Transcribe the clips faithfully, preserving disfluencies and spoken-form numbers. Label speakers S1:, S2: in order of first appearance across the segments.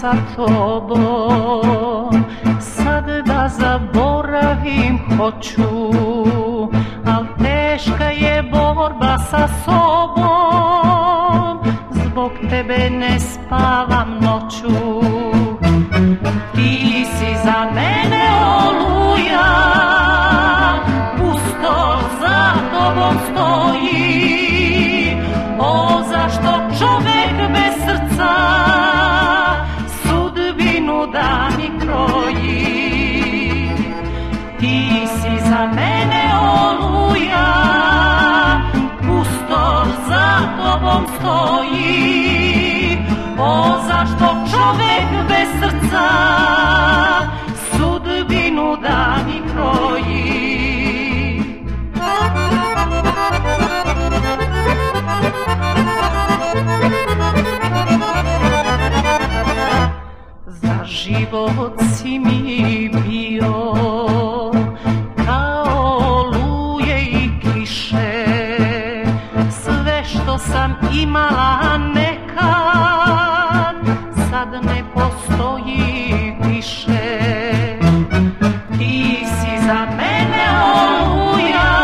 S1: sa tobom, sad da zaboravim hoću, al teška je borba sa sobom, zbog tebe ne spavam noću. Ti si za mene oluja, pusto za tobom stoji. O, zašto čovek bez srca sudbinu da mi kroji? Ti si za mene oluja, pusto za tobom stoji. O, zašto čovek bez srca sudbinu da mi kroji? Za život si mi bio kao oluje i kiše, sve što sam imala nekad sad ne postoji više. Ti si za mene oluja,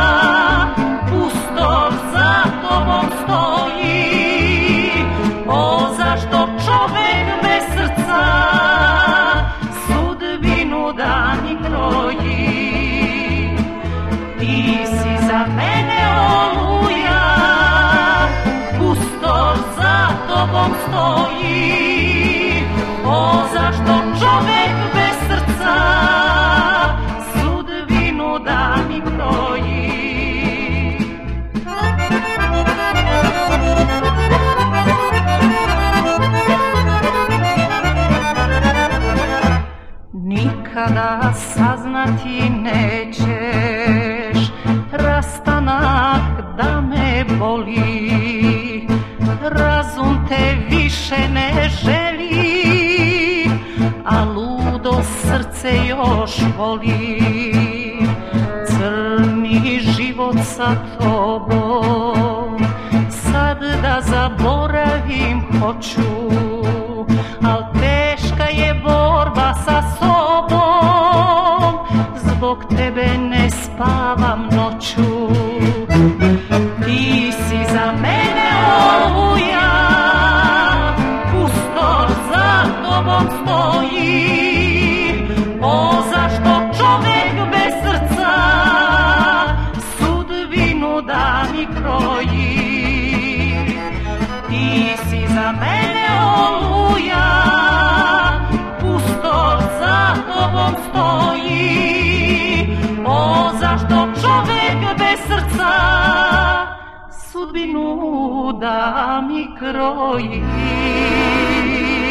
S1: pusto za tobom stoji. O, zašto čovek bez srca sudbinu da mi kroji? Ti si za mene oluja, pusto za tobom stoji. O, zašto čovek bez srca sudbinu da mi kroji? Nikada saznati nećeš rastanak da me boli, razum te više ne želi, a ludo srce još voli. Crni život sa tobom, sad da zaboravim hoću, al teška je borba sa sobom, zbog tebe ne spavam noću. Ti si za mene oluja, pusto za tobom stoji. O, zašto čovek bez srca sudbinu da mi kroji? Ti si za mene oluja, pusto za tobom stoji. O, zašto čovek bez srca sudbinu da mi kroji?